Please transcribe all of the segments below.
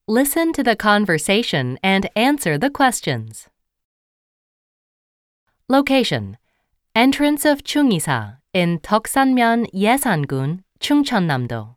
Listen to the conversation and answer the questions. Location: Entrance of 충의사 in 덕산면 예산군, 충청남도.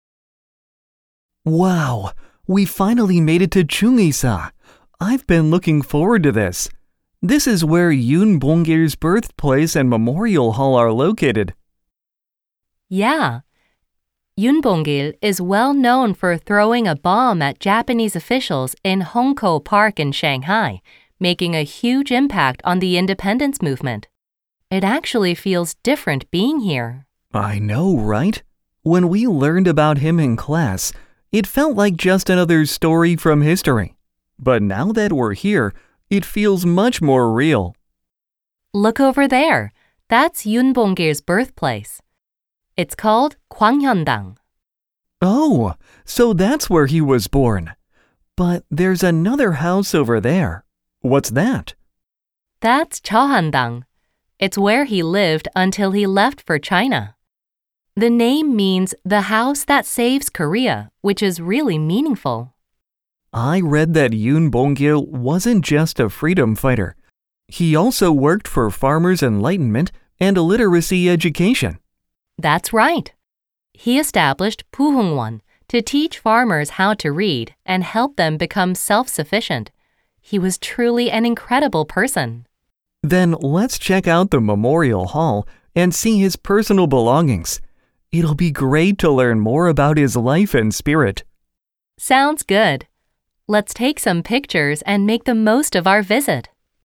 Wow, we finally made it to 충의사. I've been looking forward to this. This is where Yoon Bong-gil's birthplace and memorial hall are located. Yeah. Yoon Bong-gil is well known for throwing a bomb at Japanese officials in Hongkou Park in Shanghai, making a huge impact on the independence movement. It actually feels different being here. I know, right? When we learned about him in class, it felt like just another story from history. But now that we're here, it feels much more real. Look over there. That's Yoon Bong-gil's birthplace. It's called Gwanghyeondang. Oh, so that's where he was born. But there's another house over there. What's that? That's Cheohandang. It's where he lived until he left for China. The name means the house that saves Korea, which is really meaningful. I read that Yoon Bong-gil wasn't just a freedom fighter. He also worked for farmers' enlightenment and literacy education. That's right. He established Puhungwon to teach farmers how to read and help them become self-sufficient. He was truly an incredible person. Then let's check out the memorial hall and see his personal belongings. It'll be great to learn more about his life and spirit. Sounds good. Let's take some pictures and make the most of our visit.